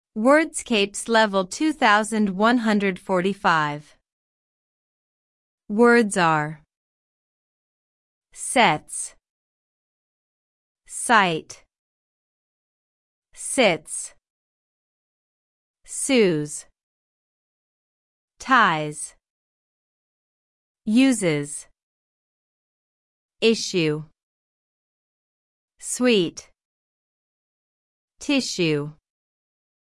Wordscapes level 2145. Words are sets, sight, sits, sues, ties, uses, issue, sweet, tissue.